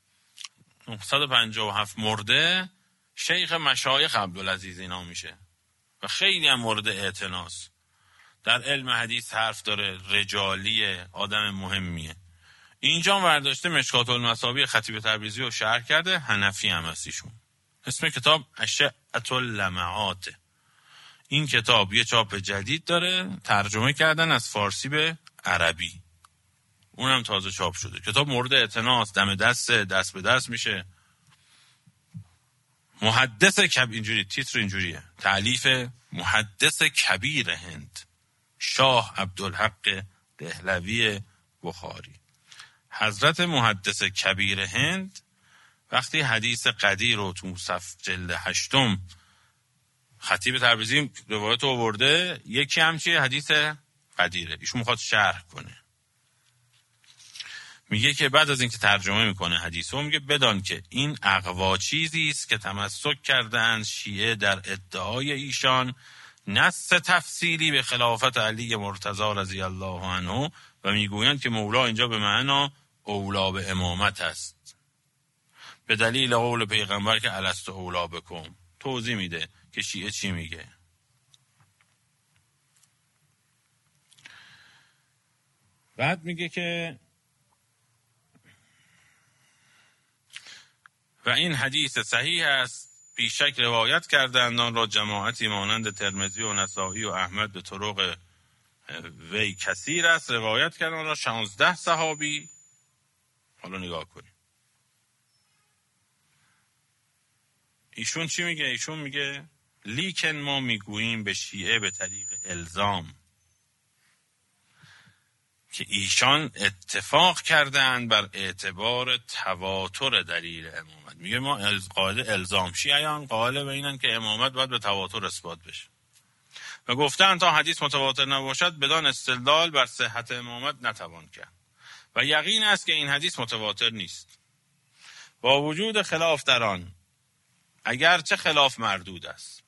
Speaker 1: 957 مرده، شیخ مشایخ عبدالعزیز اینا میشه و خیلی هم مورد اعتناست. در علم حدیث حرف داره، رجالیه، آدم مهمیه. اینجا برداشته مشکات المصابیح خطیب تبریزی رو شرح کرده، حنفی هم هستیشون. اسم کتاب اشعة اللمعات. این کتاب یه چاپ جدید داره، ترجمه کردن از فارسی به عربی، اونم تازه چاپ شده. کتاب مورد اعتناست، دم دست به دست میشه. محدث اینجوری تیتر اینجوریه، تألیف محدث کبیر هند شاه عبدالحق دهلوی بخاری. حضرت محدث کبیر هند وقتی حدیث قدیر رو تو جلد 8 خطیب تبریزی روایت رو آورده، یکی همچی حدیث قدیره، ایشون میخواد شرح کنه. میگه که بعد از اینکه ترجمه میکنه حدیثو، میگه بدان که این اقوا چیزی است که تمسک کردند شیعه در ادعای ایشان نص تفسیری به خلافت علی مرتضی رضی الله عنه و میگویند که مولا اینجا به معنا اولا به امامت است، به دلیل قول پیغمبر که الست اولا بکم. توضیح میده که شیعه چی میگه. بعد میگه که و این حدیث صحیح است، بیشک روایت کردند آن را جماعتی مانند ترمذی و نسائی و احمد به طرق وی کثیر است، روایت کردند آن را 16 صحابی. حالا نگاه کنیم ایشون چی میگه. ایشون میگه لیکن ما میگوییم به شیعه به طریق الزام که ایشان اتفاق کردند بر اعتبار تواتر دلیل امامت. میگه ما قائل الزام، شیعیان قائل به اینن که امامت باید به تواتر اثبات بشه و گفتن تا حدیث متواتر نباشد بدان استدلال بر صحت امامت نتوان کرد و یقین است که این حدیث متواتر نیست. با وجود خلاف در آن، اگرچه خلاف مردود است،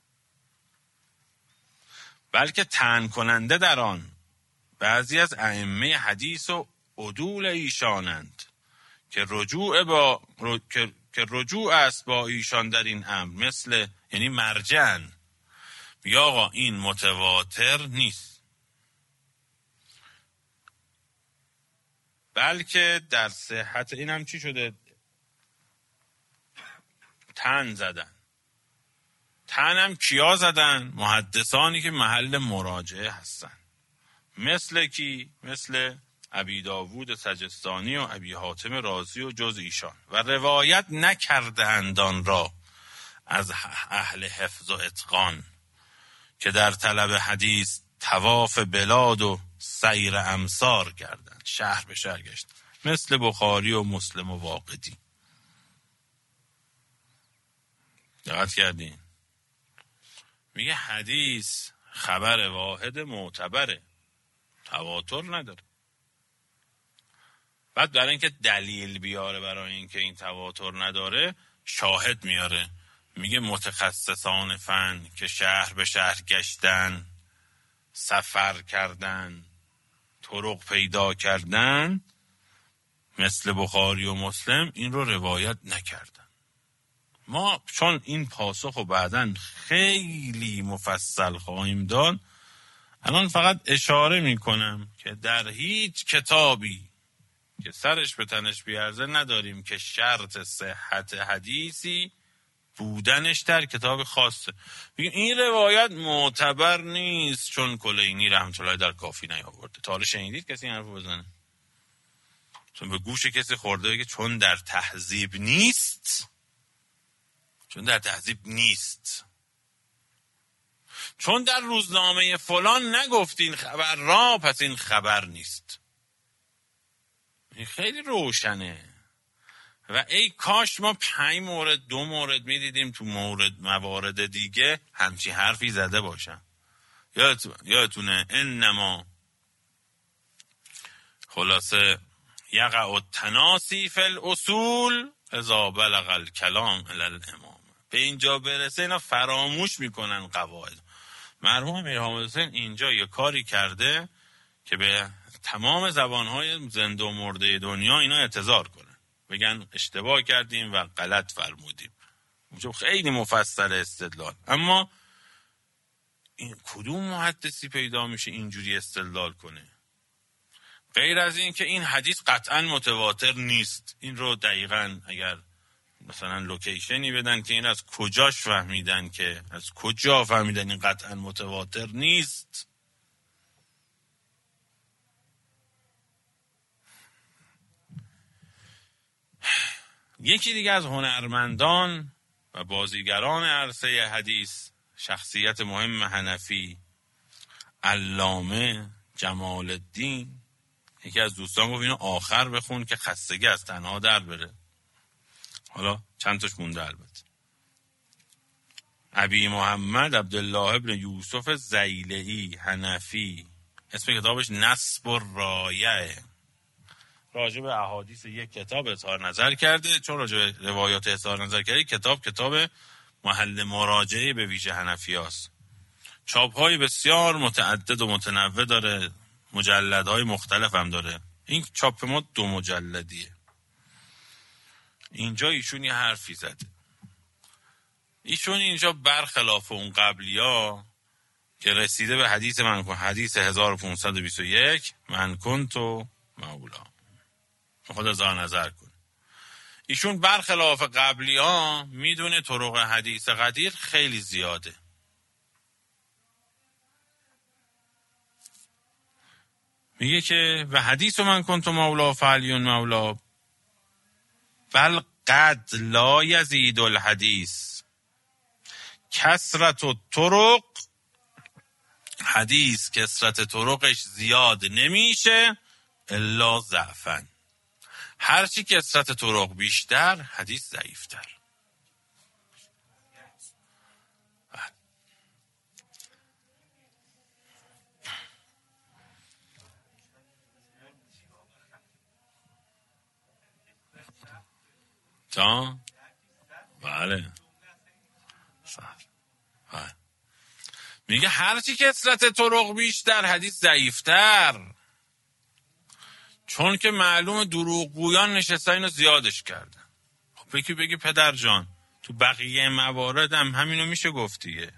Speaker 1: بلکه طعن کننده در آن بعضی از ائمه حدیث و عدول ایشانند که رجوع است با ایشان در این امر، مثل یعنی مرجعن. میگه آقا این متواتر نیست، بلکه در صحت این هم چی شده؟ طعن زدن. طعن هم کیا زدن؟ محدثانی که محل مراجعه هستن. مثل کی؟ مثل ابی داوود سجستانی و ابی حاتم رازی و جز ایشان، و روایت نکردند آن را از اهل حفظ و اتقان که در طلب حدیث طواف بلاد و سیر امصار کردند، شهر به شهر گشت، مثل بخاری و مسلم و واقدی. دقت کردین؟ میگه حدیث خبر واحد معتبره، تواتر نداره. بعد برای اینکه دلیل بیاره برای اینکه این تواتر نداره، شاهد میاره. میگه متخصصان فن که شهر به شهر گشتن، سفر کردن، طرق پیدا کردن، مثل بخاری و مسلم این رو روایت نکردن. ما چون این پاسخ رو بعداً خیلی مفصل خواهیم داد، الان فقط اشاره میکنم که در هیچ کتابی که سرش به تنش بیارزه نداریم که شرط صحت حدیثی بودنش در کتاب خاصه. بگیم این روایت معتبر نیست چون کلینی رحمت الله در کافی نیاورده. تا حالا شنیدید کسی این حرفو بزنه؟ چون به گوش کسی خورده که چون در تهذیب نیست، چون در تهذیب نیست، چون در روزنامه فلان نگفتین خبر را پس این خبر نیست. این خیلی روشنه. و ای کاش ما 5 مورد 2 مورد میدیدیم تو موارد دیگه همچی حرفی زده باشن. یادتونه انما خلاصه یقع التناسی فی الاصول اذا بلغ الکلام الی الامام. به اینجا برسه اینا فراموش میکنن قواعد. مرحوم امیر حامد حسین اینجا یه کاری کرده که به تمام زبانهای زنده و مرده دنیا اینا اعتذار کنن، بگن اشتباه کردیم و غلط فرمودیم. اونجا خیلی مفصل استدلال. اما این کدوم محدثی پیدا میشه اینجوری استدلال کنه؟ غیر از این که این حدیث قطعا متواتر نیست. این رو دقیقاً اگر مثلا لوکیشنی بدن که این از کجاش فهمیدن، که از کجا فهمیدن این قطعا متواتر نیست. یکی دیگه از هنرمندان و بازیگران عرصه حدیث، شخصیت مهم حنفی، علامه جمال الدین، یکی از دوستان گفت اینو آخر بخون که خستگی از تنها در بره. حالا چند تاش مونده البته. ابی محمد عبدالله ابن یوسف زیلعی حنفی، اسم کتابش نصب الرایه. راجع به احادیث یک کتاب اظهار نظر کرده. چون راجع به روایات اظهار نظر کرده، کتاب محل مراجعه به ویژه حنفیاست. چاپ‌های بسیار متعدد و متنوع داره، مجلدهای مختلف هم داره. این چاپ ما 2 مجلدیه. اینجا ایشون یه حرفی زده. ایشون اینجا برخلاف اون قبلیا که رسیده به حدیث حدیث 1521 من کنتو مولا، خود اظهار نظر کن. ایشون برخلاف قبلیا میدونه طرق حدیث قدیر خیلی زیاده. میگه که و حدیث من کنتو مولا فعلیون مولا بل قد لا یزید الحدیث کثرت الطرق. حدیث کثرت طرقش زیاد نمیشه الا ضعفن. هرچی کثرت طرق بیشتر حدیث ضعیفتر. تا بله میگه هرچی کثرت طرق بیشتر حدیث ضعیفتر. چون که معلوم دروغگویان نشستن اینو زیادش کردن. خب بگی پدر جان تو بقیه موارد هم همینو میشه گفت دیگه.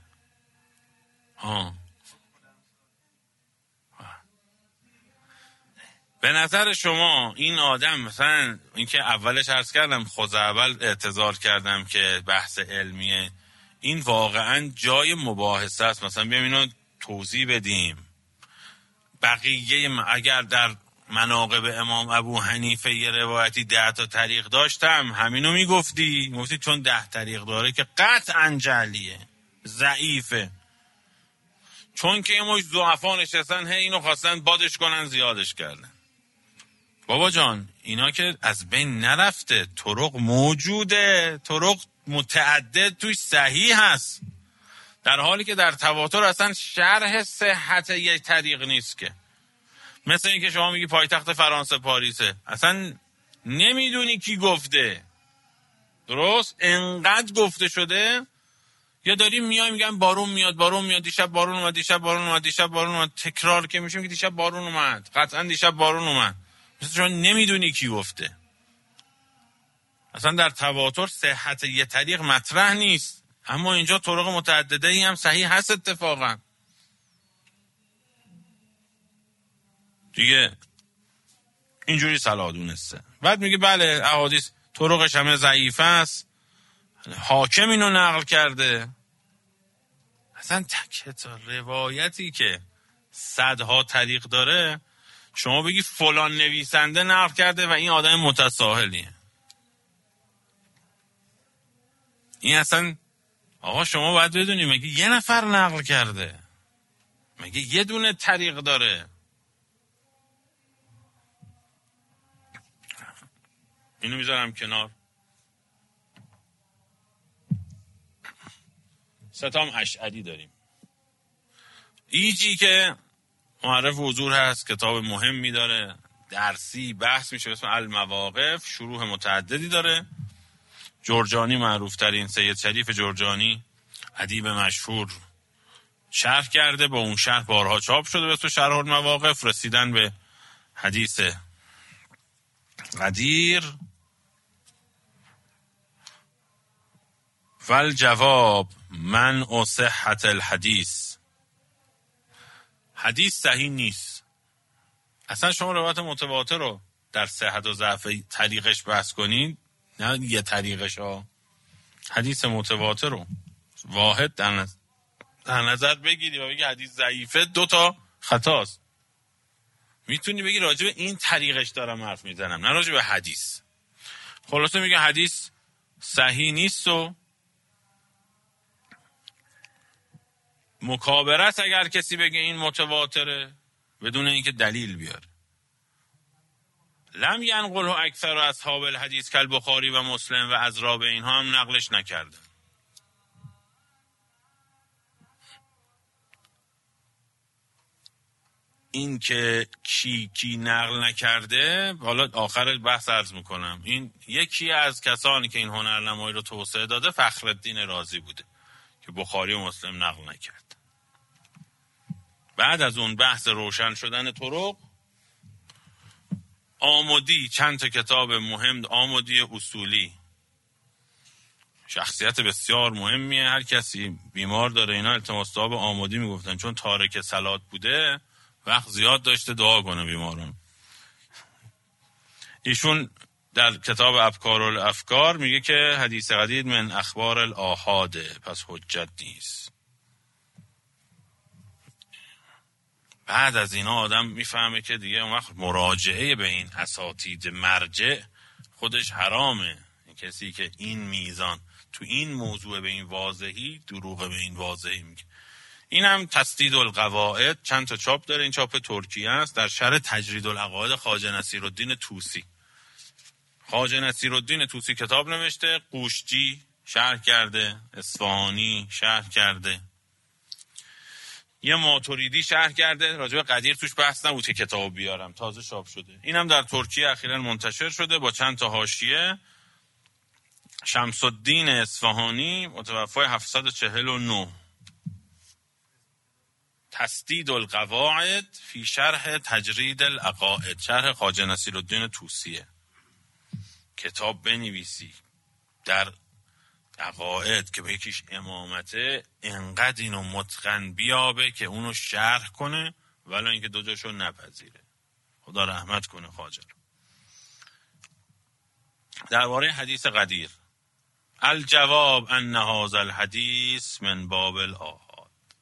Speaker 1: به نظر شما این آدم مثلا این که اولش عرض کردم خود اول اعتذار کردم که بحث علمیه، این واقعا جای مباحثه است. مثلا بیایم اینو توضیح بدیم. بقیه اگر در مناقب امام ابو حنیفه یه روایتی 10 تا طریق داشتم همینو میگفتی چون 10 طریق داره که قطعا جعلیه، ضعیفه. چون که یه مش ضعفا نشستن اینو خواستن بادش کنن زیادش کردن. بابا جان اینا که از بین نرفته، طرق موجوده، طرق متعدد توش صحیح هست، در حالی که در تواتر اصلا شرح صحت یک طریق نیست. که مثل این که شما میگی پایتخت فرانسه پاریسه، اصلا نمیدونی کی گفته، درست؟ انقدر گفته شده. یا داریم میایم میگن بارون میاد، دیشب بارون اومد، تکرار که میشه که دیشب بارون اومد، قطعا دیشب بارون اومد. مثل شما نمیدونی کی گفته. اصلا در تواتر صحت یه طریق مطرح نیست، اما اینجا طرق متعدده ای هم صحیح هست اتفاقا. دیگه اینجوری صلاح دونسته. بعد میگه بله احادیث طرقش همه ضعیف است، حاکم اینو نقل کرده. اصلا روایتی که صدها طریق داره شما بگی فلان نویسنده نقل کرده و این آدم متساهلیه. این اصلا آقا شما باید بدونی مگه یه نفر نقل کرده؟ مگه یه دونه طریق داره؟ اینو میذارم کنار. ستام اشعری داریم. ایجی که معرف حضور هست، کتاب مهمی داره، درسی بحث میشه، اسم المواقف، شروح متعددی داره. جرجانی معروف ترین، سید شریف جرجانی ادیب مشهور شرح کرده، با اون شرح بارها چاپ شده به اسم شرح المواقف. رسیدن به حدیث قدیر. والجواب من صحت الحدیث. حدیث صحیح نیست. اصلا شما روایت متواتر رو در صحت و ضعف طریقش بحث کنید، نه یه طریقش ها، حدیث متواتر رو واحد در نظر بگیری و بگی حدیث ضعیفه، 2 تا خطاست. میتونی بگی راجع به این طریقش دارم حرف میزنم، نه راجع به حدیث. خلاصه میگه حدیث صحیح نیست و مکابرت اگر کسی بگه این متواتره بدون اینکه دلیل بیاره. لم ینقله اکثر اصحاب الحدیث کل بخاری و مسلم و ازراب اینها هم نقلش نکرده. این که کی نقل نکرده، حالا آخر بحث عرض میکنم. این یکی از کسانی که این هنرنمایی رو توسعه داده فخرالدین رازی بوده که بخاری و مسلم نقل نکرد. بعد از اون بحث روشن شدن طرق، آمودی چند تا کتاب مهم، آمودی اصولی، شخصیت بسیار مهمیه. هر کسی بیمار داره اینا التماس دعا به آمودی میگفتن، چون تارک صلات بوده، وقت زیاد داشته دعا کنه بیماران. ایشون در کتاب ابکار الافکار میگه که حدیث قدیر من اخبار الاحاده، پس حجت نیست. بعد از اینا آدم میفهمه که دیگه اون وقت مراجعه به این اساتید مرجع خودش حرامه. کسی که این میزان تو این موضوع به این واضحی، دروغ به این واضحی میگه. این هم تسدید القواعد، چند تا چاپ داره، این چاپ ترکیه است، در شرح تجرید العقاید خواجه نصیرالدین طوسی. خواجه نصیرالدین طوسی کتاب نوشته، قوشجی شرح کرده، اصفهانی شرح کرده، یه ماتوریدی شرح کرده. راجع به قدیر توش بحث نبود که کتاب بیارم، تازه چاپ شده. اینم در ترکیه اخیراً منتشر شده با چند تا حاشیه. شمس الدین اصفهانی متوفای 749. تسدید القواعد فی شرح تجرید العقاید، شرح خواجه نصیرالدین طوسیه. کتاب بنویسی در عقاید که به یکیش امامته، انقدر اینو متقن بیابه که اونو شرح کنه، ولی اینکه دو جاشو نپذیره. خدا رحمت کنه خواجه رو. درباره حدیث قدیر، الجواب ان هذا الحدیث من باب الآحاد.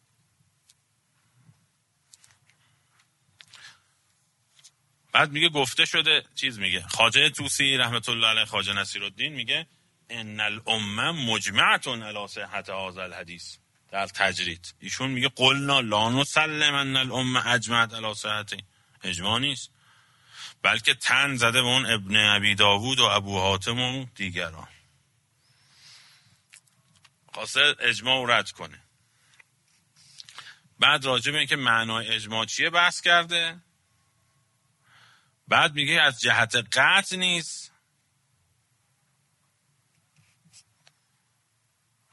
Speaker 1: بعد میگه گفته شده، چیز میگه خواجه طوسی رحمت الله علیه، خواجه نصیرالدین میگه ان الامه مجمعه علی صحت هذا الحدیث. در تجرید ایشون میگه قلنا لا نسلم ان الامه اجمعت علی صحته. اجماع نیست، بلکه تن زده به اون ابن ابی داوود و ابو حاتم و دیگران. خواسته اجماع رد کنه. بعد راجع به اینکه معنای اجماع چیه بحث کرده. بعد میگه از جهت قطع نیست،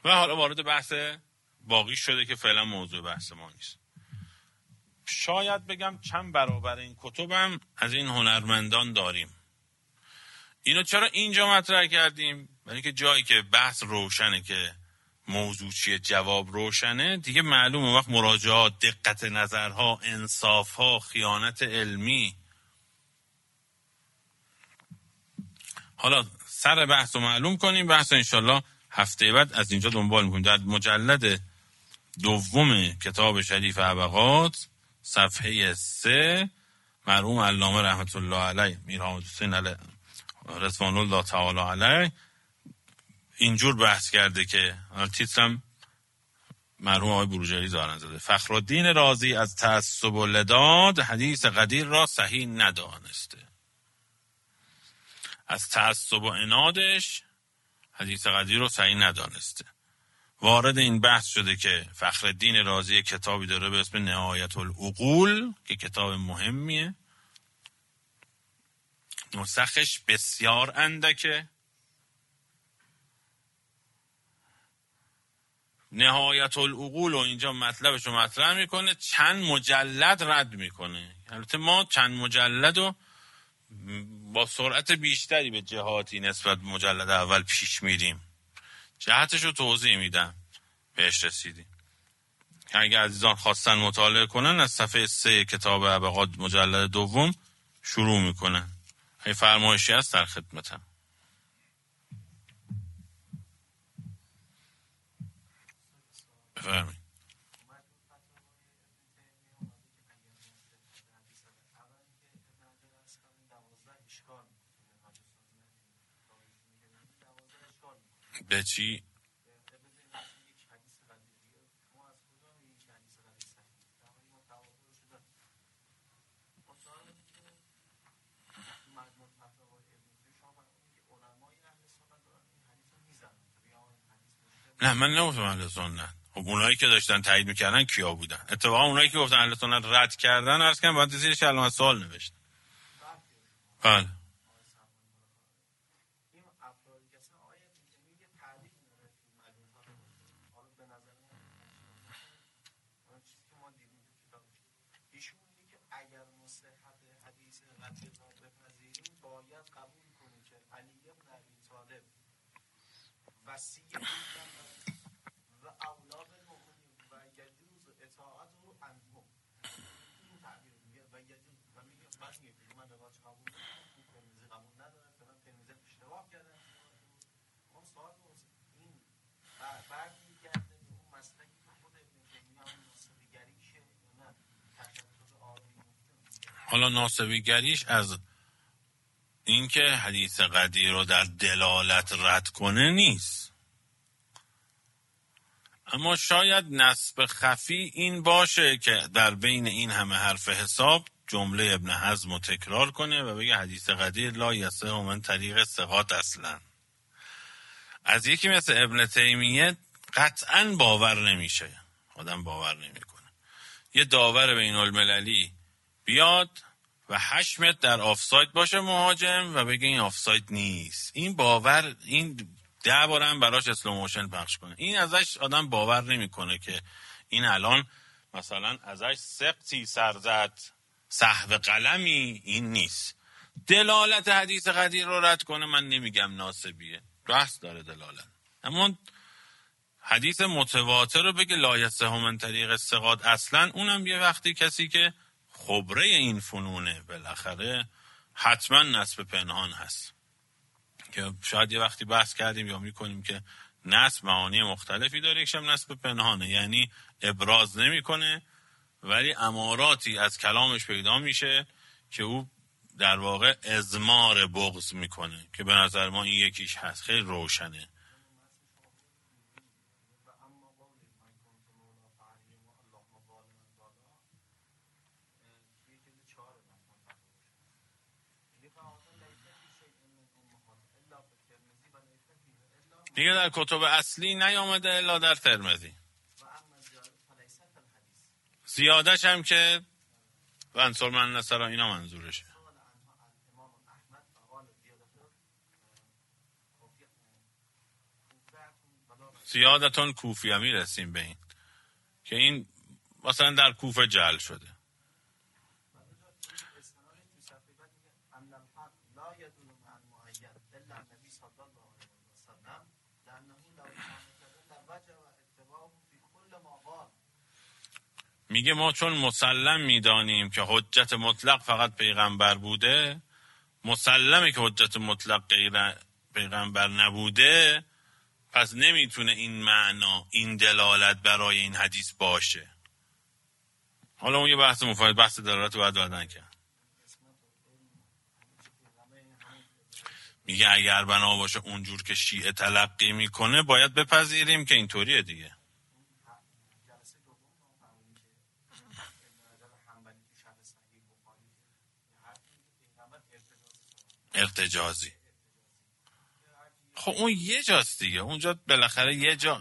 Speaker 1: و حالا وارد بحث باقی شده که فعلا موضوع بحث ما نیست. شاید بگم چند برابر این کتبم از این هنرمندان داریم. اینو چرا اینجا مطرح کردیم؟ برای که جایی که بحث روشنه، که موضوع چیه، جواب روشنه، دیگه معلومه وقت مراجعات، دقت نظرها، انصافها، خیانت علمی. حالا سر بحث رو معلوم کنیم. بحث انشالله هفته بعد از اینجا دنبال میکنیم. در مجلد دوم کتاب شریف عبقات صفحه 3 مرحوم علامه رحمت الله علیه میر حامد حسین علیه رضوان الله تعالی علیه اینجور بحث کرده که تیترم مرحوم آقای بروجردی زارن زده: فخرالدین رازی از تعصب و لداد حدیث قدیر را صحیح ندانسته. از تعصب و عنادش حدیث قدیر رو صحیح ندانسته. وارد این بحث شده که فخرالدین رازی کتابی داره به اسم نهایت العقول که کتاب مهمیه، نسخش بسیار اندکه. نهایت العقول و اینجا مطلبش رو مطرح میکنه، چند مجلد رد میکنه. البته ما چند مجلد رو با سرعت بیشتری به جهاتی نسبت به مجلد اول پیش میریم. جهتش رو توضیح میدم، بهش رسیدیم. اگر عزیزان خواستن مطالعه کنن از صفحه 3 کتاب عبقات مجلد دوم شروع میکنن. اگه فرمایشی هست در خدمتم. بفرمایید. به چی؟ نه من نگفتم اهل سنت. خب اونایی که داشتن تایید میکردن کیا بودن؟ اتفاقا اونایی که گفتن اهل سنت رد کردن عرض کردم باید زیرش علامت سوال نوشت. بله. حالا ناصبی گریش از اینکه حدیث قدیر رو در دلالت رد کنه نیست، اما شاید نسب خفی این باشه که در بین این همه حرف حساب جمله ابن حزم رو تکرار کنه و بگه حدیث قدیر لا یصح من طریق ثقات اصلا. از یکی مثل ابن تیمیه قطعا باور نمیشه، آدم باور نمیکنه یه داور بین المللی بیاد و 8 متر در آفساید باشه مهاجم و بگه این آفساید نیست. این باور، این 10 بار هم براش اسلوموشن پخش کنه، این ازش آدم باور نمیکنه که این الان مثلا ازش سقطی سرزد، سهو قلمی، این نیست. دلالت حدیث قدیر رو رد کنه، من نمیگم ناسبیه، بحث داره دلالت، اما حدیث متواتر رو بگه لا یصح من طریق ثقات اصلا، اونم یه وقتی کسی که خبره این فنونه بالاخره حتما نسب پنهان هست که شاید یه وقتی بحث کردیم یا میکنیم که نسب معانی مختلفی داره. یکشم نسب پنهانه، یعنی ابراز نمیکنه ولی اماراتی از کلامش پیدا میشه که او در واقع اضمار بغض میکنه که به نظر ما این یکیش هست، خیلی روشنه. دیگه در کتب اصلی نیامده الا در ترمذی. زیادش هم که و انصر من نصر اینا منظورشه. زیادتون کوفیه میرسیم به این که این مثلا در کوفه جعل شده. میگه ما چون مسلم میدانیم که حجت مطلق فقط پیغمبر بوده، مسلمه که حجت مطلق پیغمبر نبوده، پس نمیتونه این معنا، این دلالت برای این حدیث باشه. حالا اون یه بحث مفاهیم، بحث دلالت رو باید بعدن کرد. میگه اگر بنا باشه اونجور که شیعه تلقی میکنه باید بپذیریم که اینطوریه دیگه. ارتجازی. خب اون یه جاست دیگه، اونجا بالاخره یه جا،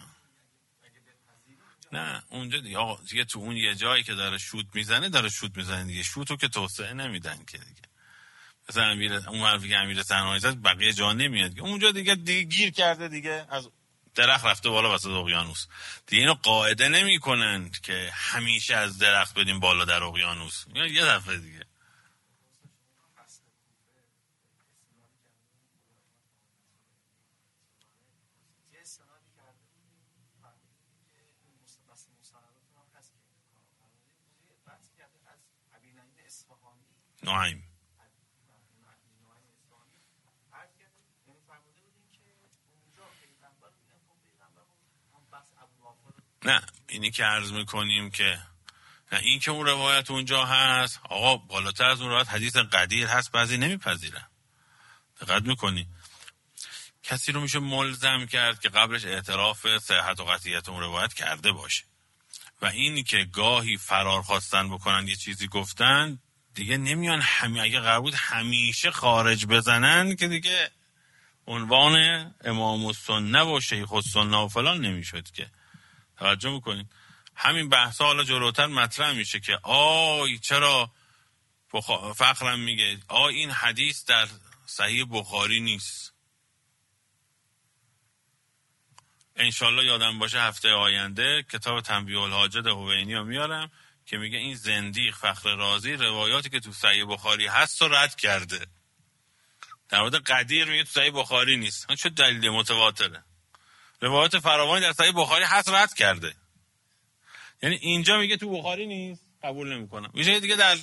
Speaker 1: نه اونجا دیگه آقا دیگه تو اون یه جایی که داره شوت میزنه دیگه، شوتو که توسعه نمیدن که دیگه. مثلا اون حرفی که امیر صنعانی زد بقیه جا نمیاد، اونجا دیگه گیر کرده دیگه، از درخت رفته بالا وسط اقیانوس دیگه. اینو قاعده نمیکنن که همیشه از درخت بدیم بالا در اقیانوس، یه دفعه دیگه. نعیم نه اینی که عرض میکنیم که نه، این که اون روایت اونجا هست آقا، بالاتر از اون روایت حدیث قدیر هست، بعضی نمیپذیرن. دقت میکنی کسی رو میشه ملزم کرد که قبلش اعتراف صحت و قطعیت اون روایت کرده باشه، و اینی که گاهی فرار خواستن بکنن یه چیزی گفتن دیگه نمیان اگه قرار بود همیشه خارج بزنن که دیگه عنوان امام السنه و شیخ السنه و فلان نمیشد که. توجه میکنین همین بحثا حالا جلوتر مطرح میشه که آی چرا فخرم میگه آی این حدیث در صحیح بخاری نیست. انشالله یادم باشه هفته آینده کتاب تنبیه الحاجت حوینی رو میارم که میگه این زندیق فخر رازی روایاتی که تو صحیح بخاری هست رو رد کرده. در مورد قدیر میگه تو صحیح بخاری نیست. چه دلیل متواتره؟ روایات فراوانی در صحیح بخاری هست رد کرده. یعنی اینجا میگه تو بخاری نیست، قبول نمیکنم. میشه دیگه در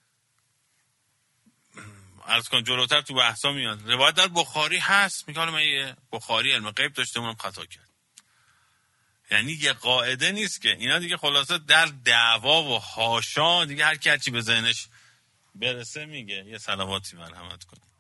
Speaker 1: عرض کن جلوتر تو بحثا میاد روایت در بخاری هست، میگه حالا من بخاری علم غیب داشته اونم خطا کرد. یعنی یه قاعده نیست که اینا دیگه خلاصه در دعوا و حاشا دیگه هر کی هرچی به ذهنش برسه میگه. یه صلواتی مرحمت کنید.